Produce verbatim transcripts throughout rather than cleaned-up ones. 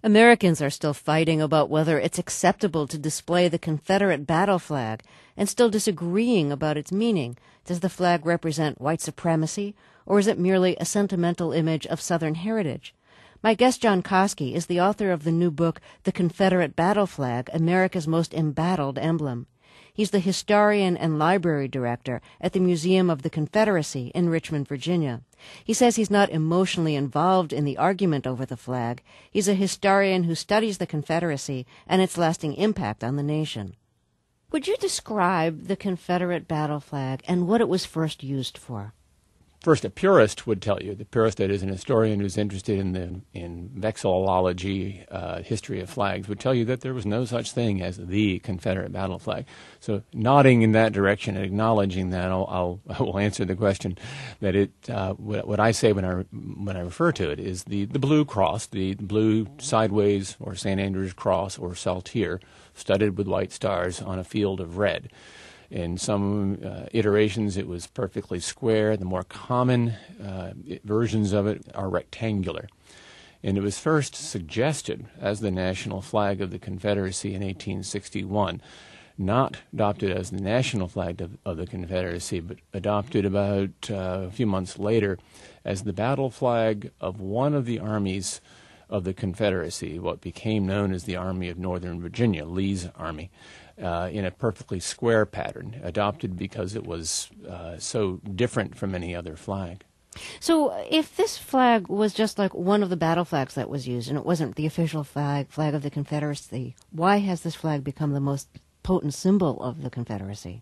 Americans are still fighting about whether it's acceptable to display the Confederate battle flag and still disagreeing about its meaning. Does the flag represent white supremacy, or is it merely a sentimental image of Southern heritage? My guest, John Koski, is the author of the new book, The Confederate Battle Flag, America's Most Embattled Emblem. He's the historian and library director at the Museum of the Confederacy in Richmond, Virginia. He says he's not emotionally involved in the argument over the flag. He's a historian who studies the Confederacy and its lasting impact on the nation. Would you describe the Confederate battle flag and what it was first used for? First, a purist would tell you, the purist that is an historian who's interested in the in vexillology, uh, history of flags, would tell you that there was no such thing as the Confederate battle flag. So nodding in that direction and acknowledging that, I'll, I'll I will answer the question that it uh, what, what I say when I when I refer to it is the, the blue cross, the blue sideways or Saint Andrew's cross or saltire studded with white stars on a field of red. In some uh, iterations, it was perfectly square. The more common uh, versions of it are rectangular. And it was first suggested as the national flag of the Confederacy in eighteen sixty-one, not adopted as the national flag of, of the Confederacy, but adopted about uh, a few months later as the battle flag of one of the armies of the Confederacy, what became known as the Army of Northern Virginia, Lee's Army. Uh, in a perfectly square pattern, adopted because it was uh, so different from any other flag. So if this flag was just like one of the battle flags that was used, and it wasn't the official flag, flag of the Confederacy, why has this flag become the most potent symbol of the Confederacy?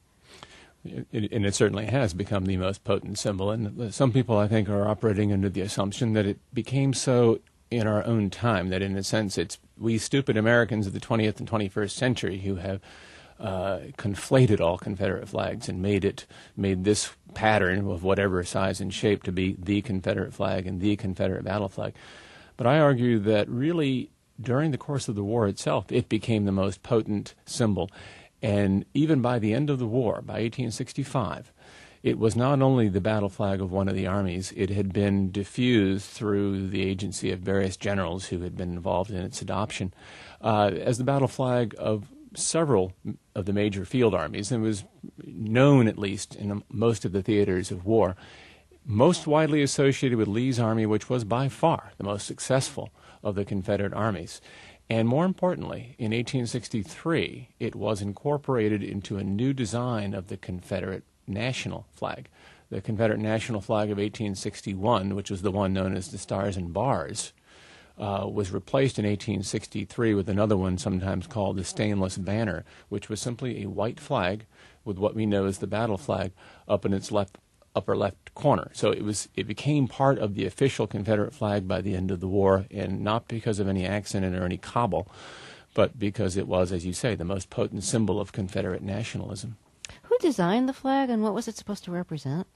It, it, and it certainly has become the most potent symbol. And some people, I think, are operating under the assumption that it became so in our own time, that in a sense it's we stupid Americans of the twentieth and twenty-first century who have uh, conflated all Confederate flags and made it made this pattern of whatever size and shape to be the Confederate flag and the Confederate battle flag. But I argue that really during the course of the war itself, it became the most potent symbol. And even by the end of the war, by eighteen sixty-five, it was not only the battle flag of one of the armies, it had been diffused through the agency of various generals who had been involved in its adoption uh, as the battle flag of several of the major field armies, and was known, at least in most of the theaters of war, most widely associated with Lee's army, which was by far the most successful of the Confederate armies. And more importantly, in eighteen sixty-three, it was incorporated into a new design of the Confederate national flag. The Confederate national flag of eighteen sixty-one, which was the one known as the Stars and Bars, uh, was replaced in eighteen sixty-three with another one sometimes called the Stainless Banner, which was simply a white flag with what we know as the battle flag up in its left upper left corner. So it was it became part of the official Confederate flag by the end of the war, and not because of any accident or any cobble, but because it was, as you say, the most potent symbol of Confederate nationalism. Who designed the flag, and what was it supposed to represent?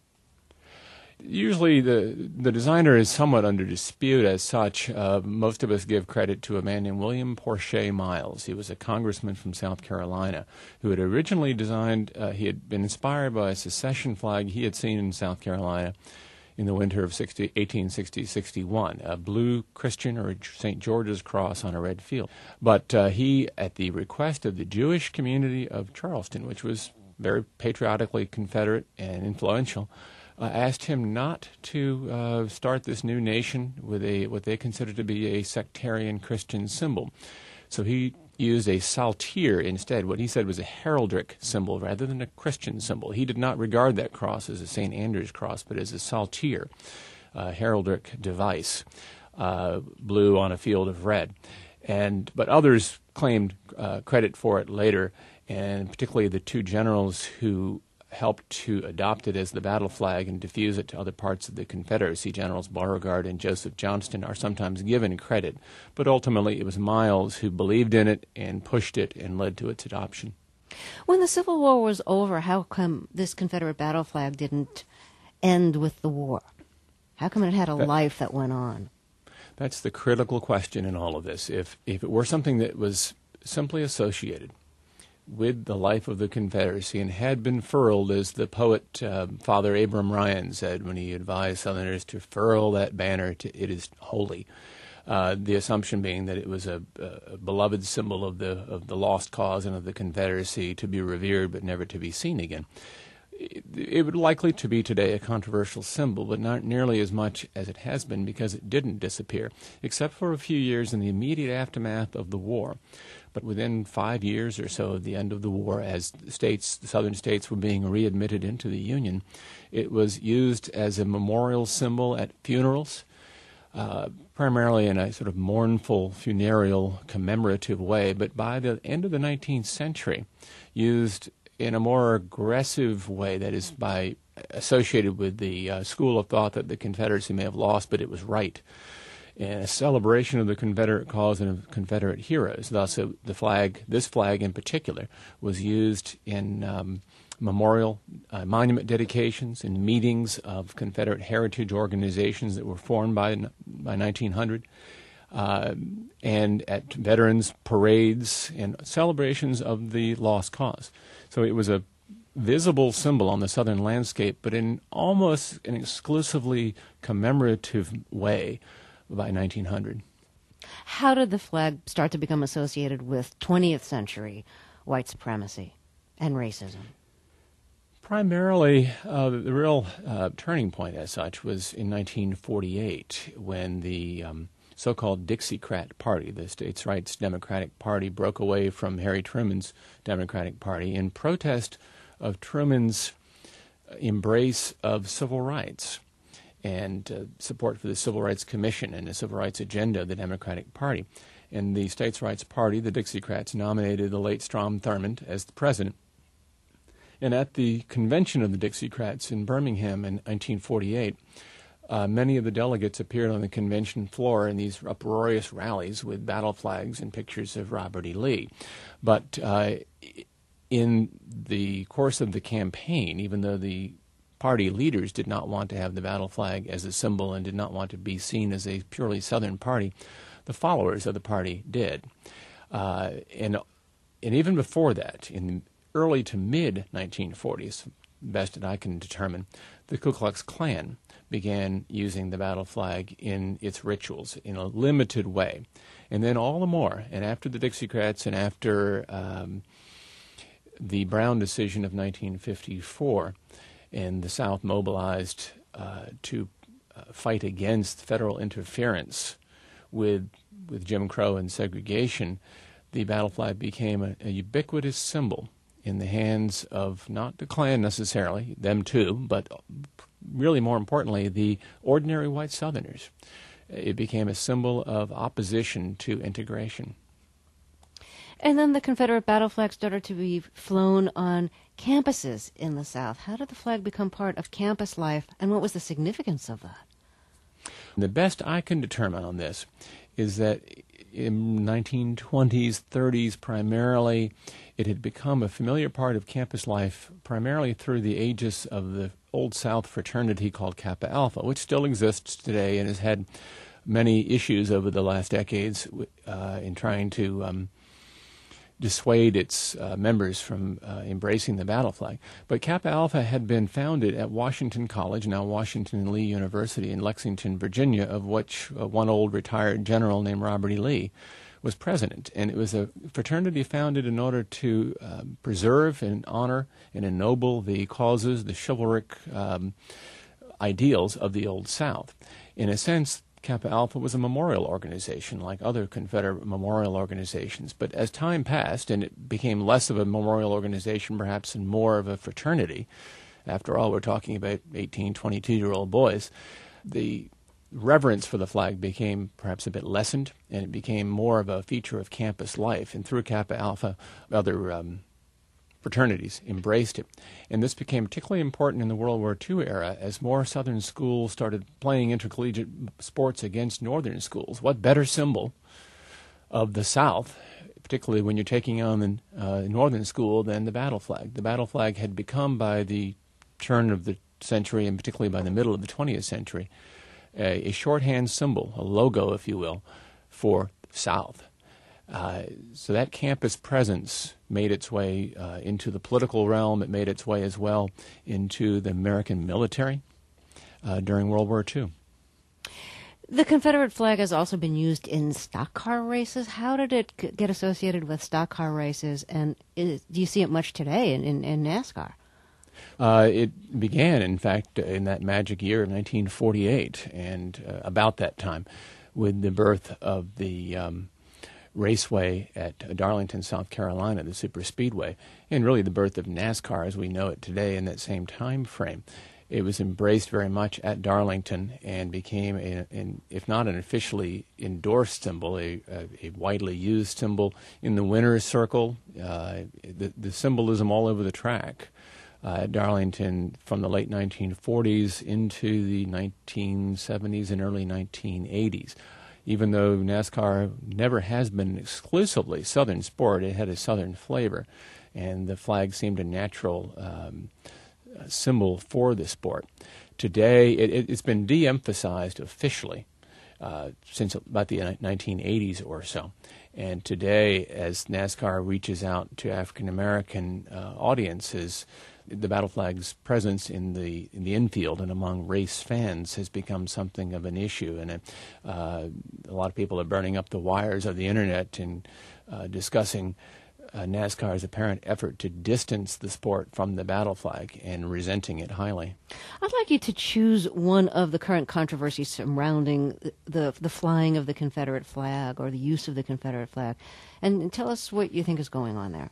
Usually the the designer is somewhat under dispute as such. Uh, most of us give credit to a man named William Porcher Miles. He was a congressman from South Carolina who had originally designed, uh, he had been inspired by a secession flag he had seen in South Carolina in the winter of eighteen sixty to sixty-one, a blue Christian or Saint George's cross on a red field. But uh, he, at the request of the Jewish community of Charleston, which was very patriotically Confederate and influential, Uh, asked him not to uh, start this new nation with a what they considered to be a sectarian Christian symbol. So he used a saltire instead, what he said was a heraldic symbol rather than a Christian symbol. He did not regard that cross as a Saint Andrew's cross, but as a saltire, a heraldic device, uh, blue on a field of red. And but others claimed uh, credit for it later, and particularly the two generals who helped to adopt it as the battle flag and diffuse it to other parts of the Confederacy. Generals Beauregard and Joseph Johnston are sometimes given credit, but ultimately it was Miles who believed in it and pushed it and led to its adoption. When the Civil War was over, how come this Confederate battle flag didn't end with the war? How come it had a that, life that went on? That's the critical question in all of this. If, if it were something that was simply associated with the life of the Confederacy and had been furled, as the poet uh, Father Abram Ryan said when he advised Southerners to furl that banner, to, it is holy. Uh, the assumption being that it was a, a beloved symbol of the of the lost cause and of the Confederacy, to be revered but never to be seen again. It, it would likely to be today a controversial symbol, but not nearly as much as it has been, because it didn't disappear, except for a few years in the immediate aftermath of the war. But within five years or so of the end of the war, as the states, the southern states were being readmitted into the Union, it was used as a memorial symbol at funerals, uh, primarily in a sort of mournful, funereal, commemorative way. But by the end of the nineteenth century, used in a more aggressive way, that is, by associated with the uh, school of thought that the Confederacy may have lost, but it was right, and a celebration of the Confederate cause and of Confederate heroes. Thus, uh, the flag, this flag in particular, was used in um, memorial uh, monument dedications, in meetings of Confederate heritage organizations that were formed by by nineteen hundred, uh, and at veterans' parades and celebrations of the lost cause. So it was a visible symbol on the southern landscape, but in almost an exclusively commemorative way by nineteen hundred. How did the flag start to become associated with twentieth century white supremacy and racism? Primarily, uh, the real uh, turning point as such was in nineteen forty-eight, when the um, so-called Dixiecrat Party, the States' Rights Democratic Party, broke away from Harry Truman's Democratic Party in protest of Truman's embrace of civil rights and uh, support for the Civil Rights Commission and the Civil Rights Agenda of the Democratic Party. And the States' Rights Party, the Dixiecrats, nominated the late Strom Thurmond as the president. And at the convention of the Dixiecrats in Birmingham in nineteen forty-eight, uh, many of the delegates appeared on the convention floor in these uproarious rallies with battle flags and pictures of Robert E. Lee. But uh, in the course of the campaign, even though the party leaders did not want to have the battle flag as a symbol and did not want to be seen as a purely Southern party, the followers of the party did. Uh, and, and even before that, in early to mid nineteen forties, best that I can determine, the Ku Klux Klan began using the battle flag in its rituals in a limited way. And then all the more, and after the Dixiecrats and after um, the Brown decision of nineteen fifty-four, and the South mobilized uh, to uh, fight against federal interference with with Jim Crow and segregation, the battle flag became a, a ubiquitous symbol in the hands of not the Klan necessarily, them too, but really more importantly, the ordinary white Southerners. It became a symbol of opposition to integration. And then the Confederate battle flag started to be flown on campuses in the South. How did the flag become part of campus life, and what was the significance of that? The best I can determine on this is that in nineteen twenties, thirties primarily, it had become a familiar part of campus life primarily through the aegis of the Old South fraternity called Kappa Alpha, which still exists today and has had many issues over the last decades uh, in trying to um, dissuade its uh, members from uh, embracing the battle flag. But Kappa Alpha had been founded at Washington College, now Washington and Lee University in Lexington, Virginia, of which uh, one old retired general named Robert E. Lee was president. And it was a fraternity founded in order to uh, preserve and honor and ennoble the causes, the chivalric um, ideals of the Old South. In a sense, Kappa Alpha was a memorial organization like other Confederate memorial organizations. But as time passed and it became less of a memorial organization perhaps and more of a fraternity, after all, we're talking about eighteen, twenty-two-year-old boys, the reverence for the flag became perhaps a bit lessened, and it became more of a feature of campus life. And through Kappa Alpha, other um, fraternities embraced it. And this became particularly important in the World War Two era as more Southern schools started playing intercollegiate sports against Northern schools. What better symbol of the South, particularly when you're taking on the uh, Northern school, than the battle flag? The battle flag had become, by the turn of the century, and particularly by the middle of the twentieth century, a, a shorthand symbol, a logo, if you will, for the South. Uh, so that campus presence made its way uh, into the political realm. It made its way as well into the American military uh, during World War Two. The Confederate flag has also been used in stock car races. How did it g- get associated with stock car races, and is, do you see it much today in, in, in NASCAR? Uh, it began, in fact, in that magic year of nineteen forty-eight, and uh, about that time, with the birth of the um, raceway at Darlington, South Carolina, the super speedway, and really the birth of NASCAR as we know it today in that same time frame. It was embraced very much at Darlington and became, a, an, if not an officially endorsed symbol, a, a, a widely used symbol in the winner's circle, uh, the, the symbolism all over the track. Uh, at Darlington from the late nineteen forties into the nineteen seventies and early nineteen eighties. Even though NASCAR never has been exclusively Southern sport, it had a Southern flavor, and the flag seemed a natural um, symbol for the sport. Today, it, it's been de-emphasized officially uh, since about the nineteen eighties or so. And today, as NASCAR reaches out to African American uh, audiences, the battle flag's presence in the in the infield and among race fans has become something of an issue, and it, uh, a lot of people are burning up the wires of the internet and uh, discussing uh, NASCAR's apparent effort to distance the sport from the battle flag and resenting it highly. I'd like you to choose one of the current controversies surrounding the the flying of the Confederate flag or the use of the Confederate flag, and tell us what you think is going on there.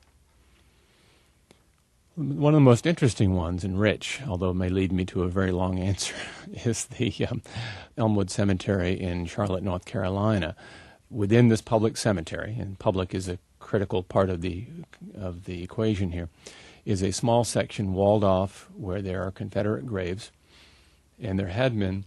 One of the most interesting ones, and rich, although it may lead me to a very long answer, is the um, Elmwood Cemetery in Charlotte, North Carolina. Within this public cemetery, and public is a critical part of the of the equation here, is a small section walled off where there are Confederate graves, and there had been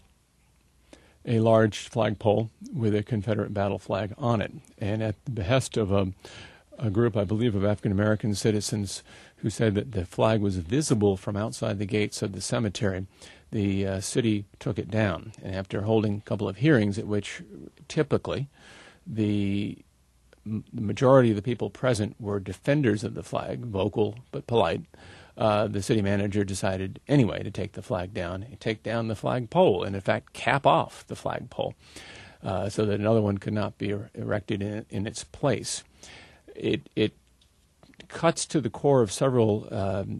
a large flagpole with a Confederate battle flag on it. And at the behest of a, a group, I believe, of African-American citizens who said that the flag was visible from outside the gates of the cemetery, the uh, city took it down. And after holding a couple of hearings at which typically the, m- the majority of the people present were defenders of the flag, vocal but polite, uh, the city manager decided anyway to take the flag down, and take down the flagpole, and in fact cap off the flagpole uh, so that another one could not be er- erected in, in its place. It, it cuts to the core of several um,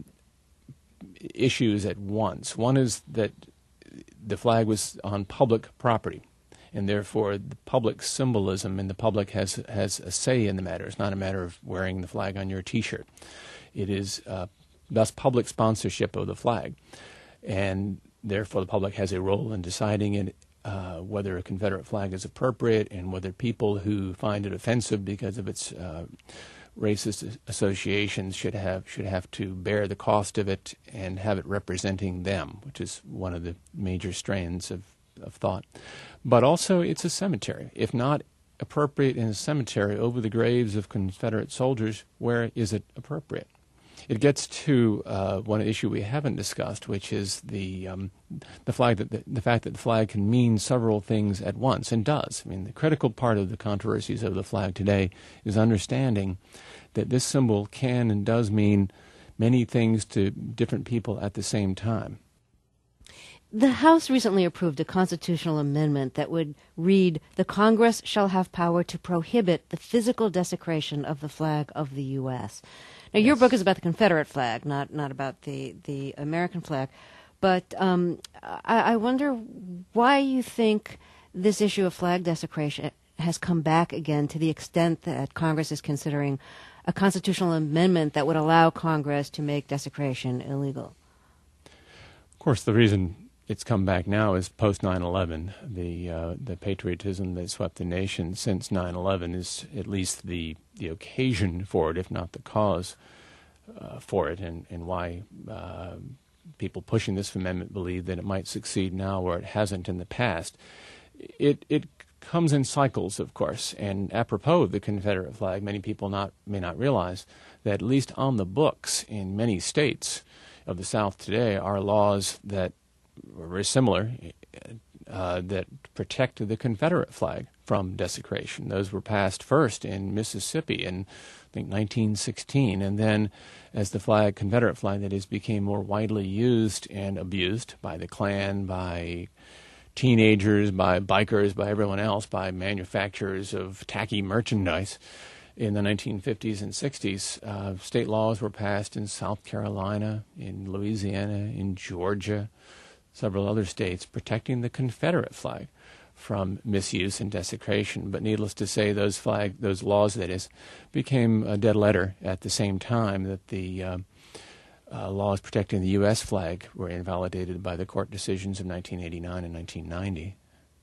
issues at once. One is that the flag was on public property, and therefore the public symbolism and the public has has a say in the matter. It's not a matter of wearing the flag on your T-shirt. It is uh, thus public sponsorship of the flag, and therefore the public has a role in deciding it, uh, whether a Confederate flag is appropriate and whether people who find it offensive because of its uh, racist associations should have should have to bear the cost of it and have it representing them, which is one of the major strands of, of thought. But also it's a cemetery. If not appropriate in a cemetery over the graves of Confederate soldiers, where is it appropriate? It gets to uh, one issue we haven't discussed, which is the um, the flag that the, the fact that the flag can mean several things at once, and does. I mean, the critical part of the controversies of the flag today is understanding that this symbol can and does mean many things to different people at the same time. The House recently approved a constitutional amendment that would read, "The Congress shall have power to prohibit the physical desecration of the flag of the U S" Now, yes. Your book is about the Confederate flag, not not about the, the American flag. But um, I, I wonder why you think this issue of flag desecration has come back again, to the extent that Congress is considering a constitutional amendment that would allow Congress to make desecration illegal. Of course, the reason it's come back now is post nine eleven. The uh, the patriotism that swept the nation since nine eleven is at least the, the occasion for it, if not the cause uh, for it, and, and why uh, people pushing this amendment believe that it might succeed now where it hasn't in the past. It it comes in cycles, of course, and apropos of the Confederate flag, many people not may not realize that at least on the books in many states of the South today are laws that are very similar, uh, that protect the Confederate flag from desecration. Those were passed first in Mississippi in, I think, nineteen sixteen, and then as the flag, Confederate flag that is, became more widely used and abused by the Klan, by teenagers, by bikers, by everyone else, by manufacturers of tacky merchandise. In the nineteen fifties and sixties, uh, state laws were passed in South Carolina, in Louisiana, in Georgia, several other states, protecting the Confederate flag from misuse and desecration. But needless to say, those flag, those laws, that is, became a dead letter at the same time that the uh, uh, laws protecting the U S flag were invalidated by the court decisions of nineteen eighty-nine and nineteen ninety.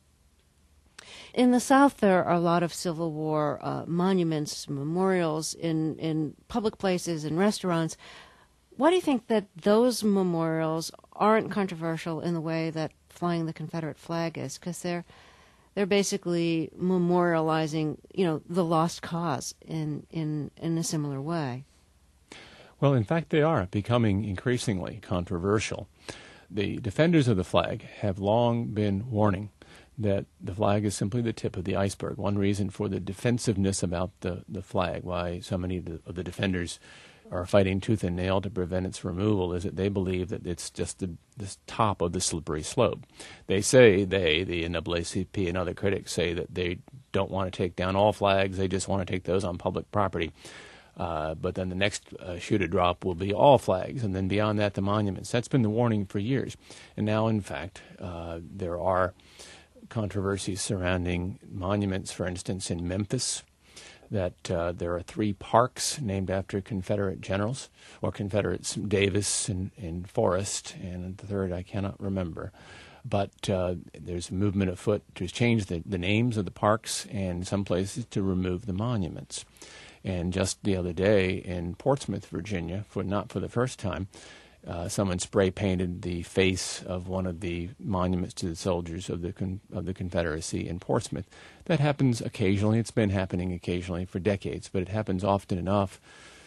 In the South, there are a lot of Civil War uh, monuments, memorials in, in public places and restaurants. Why do you think that those memorials aren't controversial in the way that flying the Confederate flag is? Because they're they're basically memorializing, you know, the lost cause in, in, in a similar way. Well, in fact, they are becoming increasingly controversial. The defenders of the flag have long been warning that the flag is simply the tip of the iceberg. One reason for the defensiveness about the, the flag, why so many of the, of the defenders are fighting tooth and nail to prevent its removal, is that they believe that it's just the, the top of the slippery slope. They say, they, the N double A C P and other critics, say that they don't want to take down all flags, they just want to take those on public property. Uh, but then the next uh, shoe to drop will be all flags, and then beyond that, the monuments. That's been the warning for years. And now, in fact, uh, there are controversies surrounding monuments, for instance, in Memphis, that uh, there are three parks named after Confederate generals, or Confederates, Davis and, and Forrest, and the third I cannot remember. But uh, there's a movement afoot to change the, the names of the parks, and in some places to remove the monuments. And just the other day in Portsmouth, Virginia, for not for the first time, Uh, someone spray painted the face of one of the monuments to the soldiers of the con- of the Confederacy in Portsmouth. That happens occasionally. It's been happening occasionally for decades, but it happens often enough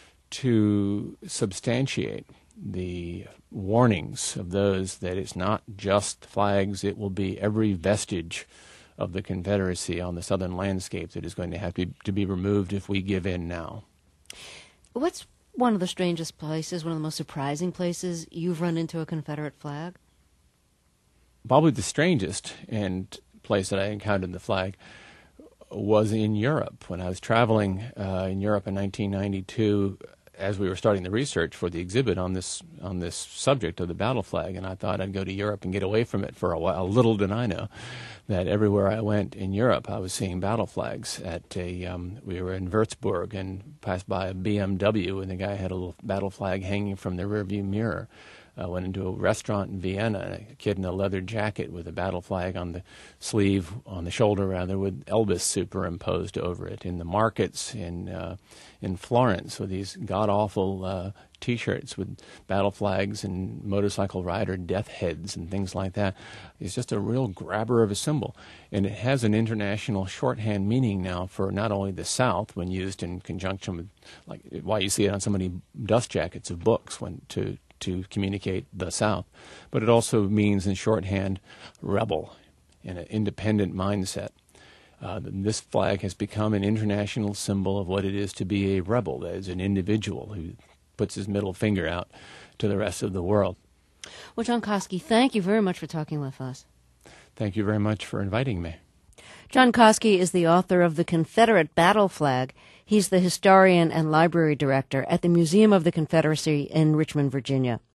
to substantiate the warnings of those that it's not just flags, it will be every vestige of the Confederacy on the southern landscape that is going to have to, to be removed if we give in now. What's one of the strangest places, one of the most surprising places you've run into a Confederate flag? Probably the strangest and place that I encountered the flag was in Europe. When I was traveling uh, in Europe in nineteen ninety-two, as we were starting the research for the exhibit on this on this subject of the battle flag, and I thought I'd go to Europe and get away from it for a while. Little did I know that everywhere I went in Europe, I was seeing battle flags. At a um, we were in Würzburg and passed by a B M W, and the guy had a little battle flag hanging from the rearview mirror. I uh, went into a restaurant in Vienna, and a kid in a leather jacket with a battle flag on the sleeve, on the shoulder rather, with Elvis superimposed over it. In the markets in uh, in Florence, with these god-awful uh, T-shirts with battle flags and motorcycle rider death heads and things like that. It's just a real grabber of a symbol. And it has an international shorthand meaning now for not only the South, when used in conjunction with, like, why you see it on so many dust jackets of books when to to communicate the South, but it also means in shorthand rebel, in an independent mindset. Uh, this flag has become an international symbol of what it is to be a rebel, that is, an individual who puts his middle finger out to the rest of the world. Well, John Koski, thank you very much for talking with us. Thank you very much for inviting me. John Koski is the author of The Confederate Battle Flag. He's the historian and library director at the Museum of the Confederacy in Richmond, Virginia.